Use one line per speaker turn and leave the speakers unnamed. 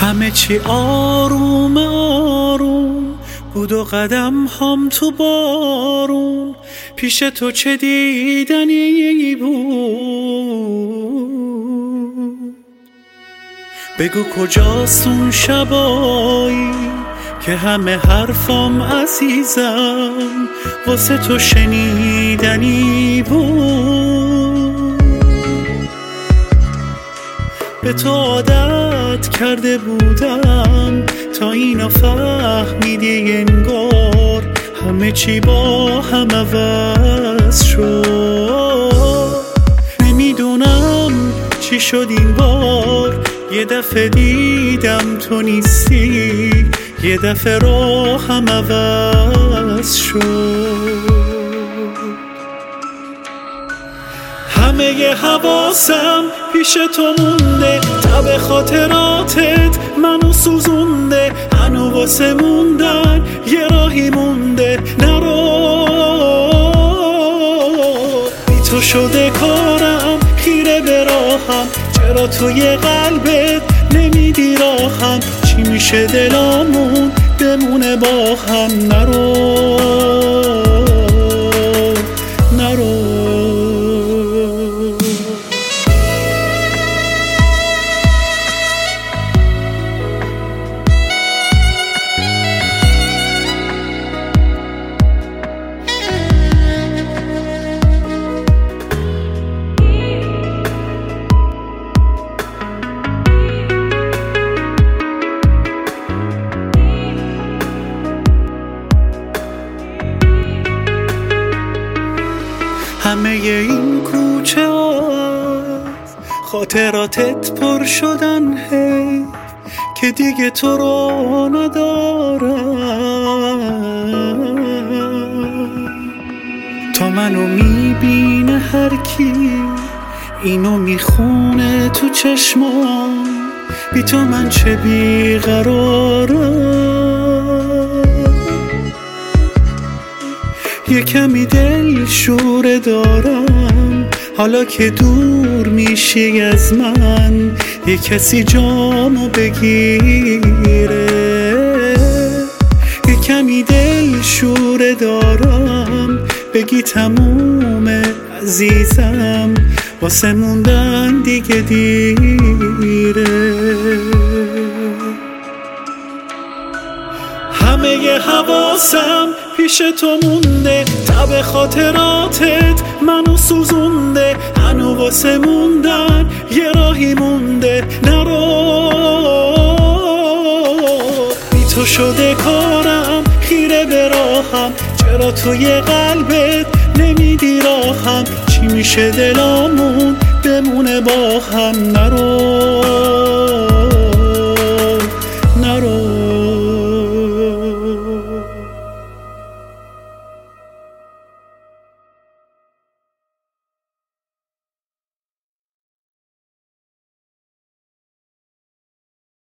همه چی آروم آروم بود و قدم هم تو بارون. پیش تو چه دیدنی بود؟ بگو کجاست اون شبایی که همه حرفام عزیزم واسه تو شنیدنی بود. به تو عادت کرده بودم تا اینو فهمیدی انگار همه چی با هم عوض شد. نمیدونم چی شد این بار، یه دفعه دیدم تو نیستی، یه دفعه راهم عوض شد. همه ی حواسم پیش تو مونده، تب خاطراتت منو سوزونده. هنو واسه موندن یه راهی مونده، نرو. بی تو شده کارم خیره به راهم، چرا توی قلبت نمیدی راهم؟ چی میشه دلامون بمونه با هم؟ نرو نرو. همه این کوچه از خاطراتت پر شدن، هی که دیگه تو رو ندارم. تا منو میبینه هر کی اینو میخونه تو چشمام، بی تو من چه بیقرارم. یه کمی دل شوره دارم حالا که دور میشی از من، یه کسی جامو بگیره. یه کمی دل شوره دارم بگی تمومه عزیزم، واسه موندن دیگه دیره. همه ی حواسم پیش تو مونده، تب خاطراتت منو سوزونده. هنو واسه موندن یه راهی مونده، نرو. بی تو شده کارم خیره به راهم، چرا توی قلبت نمیدی راهم؟ چی میشه دلامون بمونه با هم؟ نرو